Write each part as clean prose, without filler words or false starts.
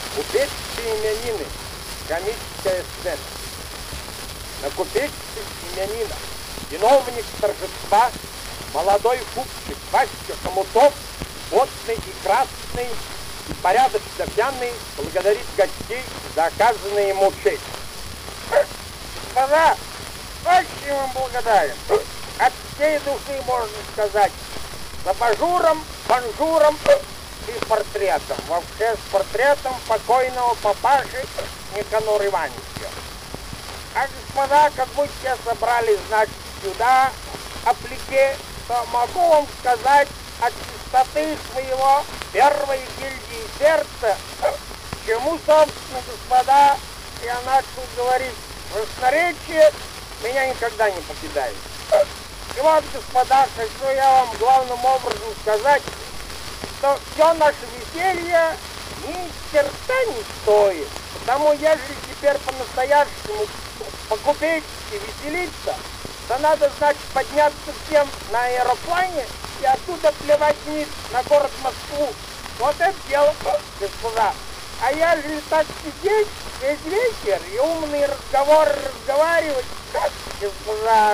Купеческие именины. Комическая сцена. На купеческих именинах виновник торжества, молодой купчик Васька Хомутов, потный и красный, и порядочно пьяный, благодарит гостей за оказанные ему честь. Господа, очень вам благодарен. От всей души, можно сказать. С абажуром, банжуром и портретом. Вообще с портретом покойного папаши Никанора Ивановича. А господа, как будто все собрались, значит, сюда, аплике, то могу вам сказать от чистоты своего первой гильдии сердца, чему, собственно, господа, я начал говорить, красноречие меня никогда не покидает. И вот, господа, хочу я вам главным образом сказать, что все наше веселье ни черта не стоит. Потому ежели теперь по-настоящему по-купечески веселиться, то надо, значит, подняться всем на аэроплане и оттуда плевать вниз на город Москву. Вот это дело, господа. А ежели так сидеть весь вечер и умные разговоры разговаривать, господа,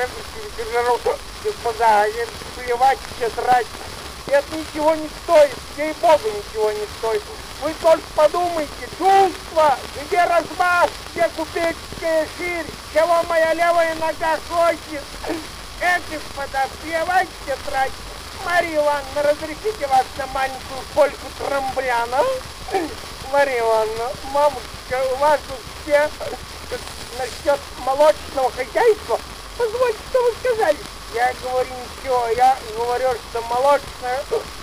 господа, плевать все тратить, это ничего не стоит, ей-богу ничего не стоит. Вы только подумайте, чувство, где размах, где купеческая ширь, чего моя левая нога хочет. Господа, плевать все тратить. Марья Ивановна, разрешите вас на маленькую польку трамбляна? Марья Ивановна, мамочка, у вас тут все насчет молочного хозяйства. Позвольте, что вы сказали? Я говорю ничего, я говорю, что молочное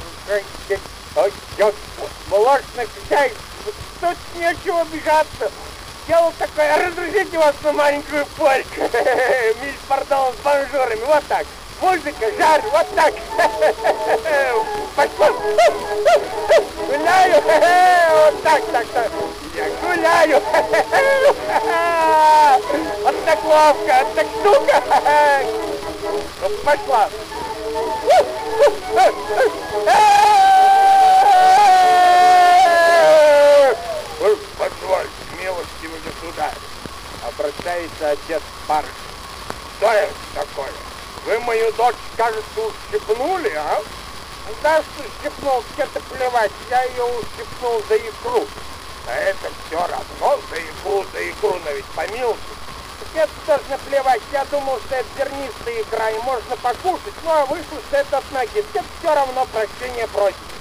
хозяйство. Тут нечего обижаться. Дело такое, разрешите вас на маленькую польку. Мисс, пардон, с бонжурами, вот так. Музыка, жар, вот так. Пошла. Гуляю. Вот так. Я гуляю. Вот так ловко, вот так штука. Пошла. Позвольте, милостивый государь. Обращается отец барышни. Что это такое? Вы мою дочь, кажется, ущипнули, а? Да, что ущипнул, это плевать, я ее ущипнул за икру. А это все равно за икру, но ведь помилуйте. Это тоже наплевать, я думал, что это зернистая икра и можно покушать, ну а вышло, что это от ноги. Это все равно прощения просит.